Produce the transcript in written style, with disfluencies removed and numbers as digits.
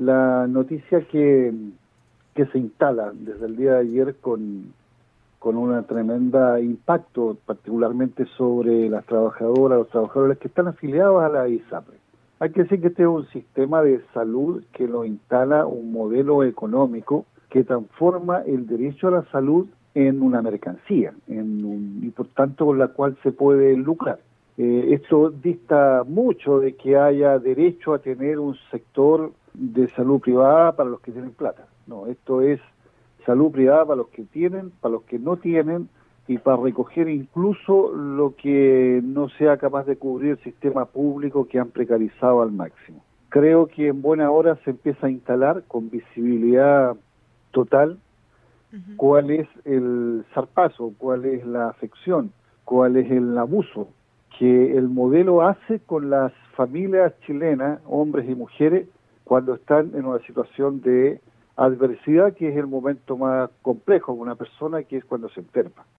la noticia que se instala desde el día de ayer con una tremenda impacto, particularmente sobre las trabajadoras, los trabajadores que están afiliados a la ISAPRE. Hay que decir que este es un sistema de salud que lo instala un modelo económico que transforma el derecho a la salud en una mercancía, y por tanto con la cual se puede lucrar. Esto dista mucho de que haya derecho a tener un sector de salud privada para los que tienen plata. No, esto es salud privada para los que tienen, para los que no tienen, y para recoger incluso lo que no sea capaz de cubrir el sistema público que han precarizado al máximo. Creo que en buena hora se empieza a instalar con visibilidad total cuál es el zarpazo, cuál es la afección, cuál es el abuso que el modelo hace con las familias chilenas, hombres y mujeres, cuando están en una situación de adversidad, que es el momento más complejo de una persona, que es cuando se enferma.